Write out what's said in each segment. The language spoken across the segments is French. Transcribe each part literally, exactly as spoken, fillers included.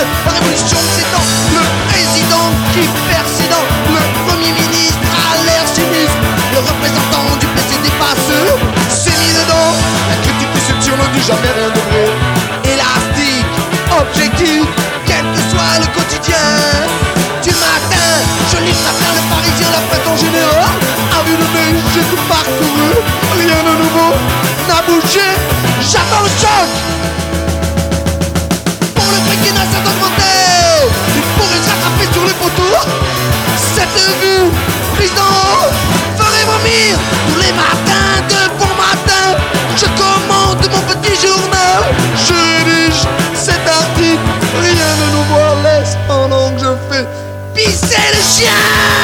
La révolution s'étend, le président qui persident, le premier ministre a l'air sinistre, le représentant du P C D passe s'est mis dedans. La critique déception ne dit jamais rien de vrai. Élastique, objectif, quel que soit le quotidien. Du matin, je lis à faire le Parisien, la fête en général. À vue de nez, j'ai tout parcouru, rien de nouveau n'a bougé. J'attends le choc. Pour le prix qui n'a cesse d'augmenter, il pourrait se rattraper sur les poteaux. Cette vue, prise d'en haut, ferait vomir tous les matins de bon matin. Je commande mon petit journal, je rédige cet article, rien de nouveau laisse pendant que je fais pisser le chien.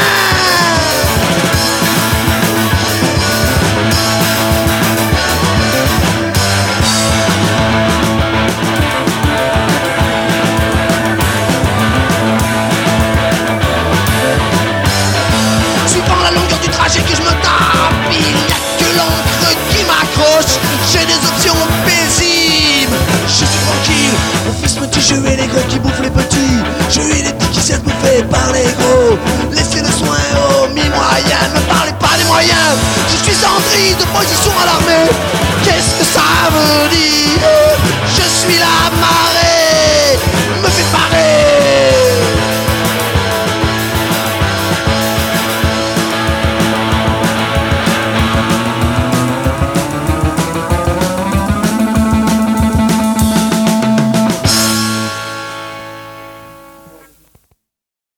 Suivant la longueur du trajet que je me tape, il n'y a que l'encre qui m'accroche. J'ai des options paisibles, je suis tranquille. Mon fils me dit je hais les gros qui bouffent les petits, je hais les petits qui se bouffer par les gros. Laissez le soin aux mi-moyens, ne parlez pas des moyens. Je suis en crise de position à l'armée.